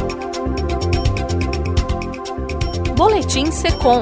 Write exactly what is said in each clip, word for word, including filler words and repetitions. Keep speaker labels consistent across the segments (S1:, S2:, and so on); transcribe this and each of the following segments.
S1: Boletim Secom.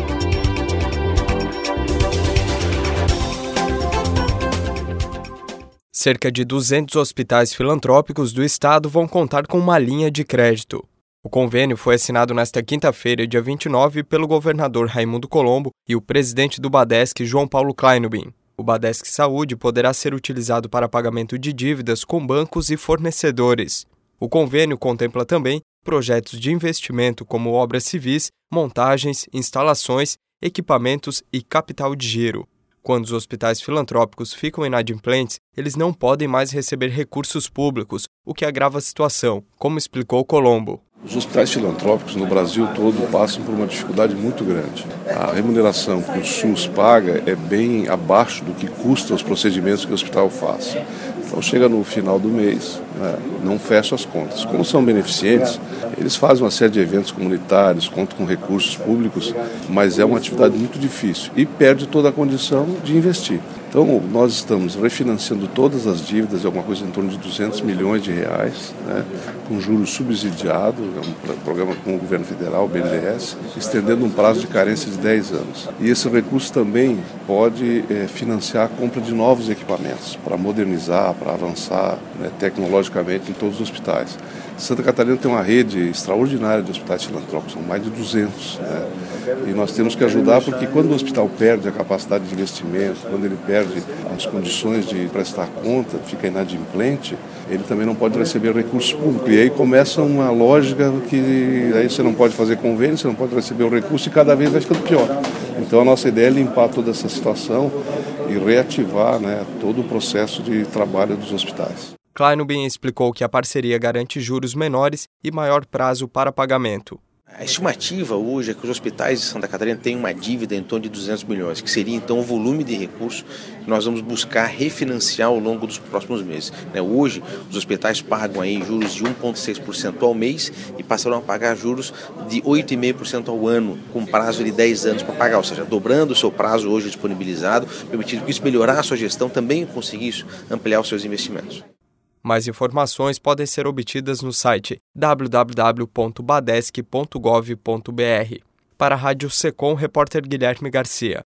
S2: Cerca de duzentos hospitais filantrópicos do estado vão contar com uma linha de crédito. O convênio foi assinado nesta quinta-feira, dia vinte e nove, pelo governador Raimundo Colombo e o presidente do Badesc, João Paulo Kleinubin. O Badesc Saúde poderá ser utilizado para pagamento de dívidas com bancos e fornecedores. O convênio contempla também projetos de investimento como obras civis, montagens, instalações, equipamentos e capital de giro. Quando os hospitais filantrópicos ficam inadimplentes, eles não podem mais receber recursos públicos, o que agrava a situação, como explicou Colombo.
S3: Os hospitais filantrópicos no Brasil todo passam por uma dificuldade muito grande. A remuneração que o SUS paga é bem abaixo do que custa os procedimentos que o hospital faz. Então chega no final do mês, né, não fecha as contas. Como são beneficentes, eles fazem uma série de eventos comunitários, contam com recursos públicos, mas é uma atividade muito difícil e perde toda a condição de investir. Então, nós estamos refinanciando todas as dívidas, alguma coisa em torno de duzentos milhões de reais, né, com juros subsidiados, é um programa com o governo federal, o B N D E S, estendendo um prazo de carência de dez anos. E esse recurso também pode é, financiar a compra de novos equipamentos, para modernizar, para avançar, né, tecnologicamente em todos os hospitais. Santa Catarina tem uma rede extraordinária de hospitais filantrópicos, são mais de duzentos. Né? E nós temos que ajudar porque quando o hospital perde a capacidade de investimento, quando ele perde as condições de prestar conta, fica inadimplente, ele também não pode receber recursos públicos. E aí começa uma lógica que aí você não pode fazer convênio, você não pode receber o recurso e cada vez vai ficando pior. Então a nossa ideia é limpar toda essa situação e reativar, né, todo o processo de trabalho dos hospitais.
S2: Kleinubin explicou que a parceria garante juros menores e maior prazo para pagamento.
S4: A estimativa hoje é que os hospitais de Santa Catarina têm uma dívida em torno de duzentos milhões, que seria então o volume de recursos que nós vamos buscar refinanciar ao longo dos próximos meses. Hoje, os hospitais pagam aí juros de um vírgula seis por cento ao mês e passaram a pagar juros de oito vírgula cinco por cento ao ano, com prazo de dez anos para pagar, ou seja, dobrando o seu prazo hoje disponibilizado, permitindo que isso melhorar a sua gestão, também conseguir ampliar os seus investimentos.
S2: Mais informações podem ser obtidas no site w w w ponto badesc ponto gov ponto b r. Para a Rádio Secom, repórter Guilherme Garcia.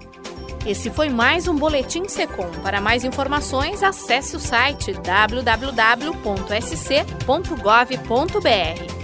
S1: Esse foi mais um Boletim Secom. Para mais informações, acesse o site w w w ponto s c ponto gov ponto b r.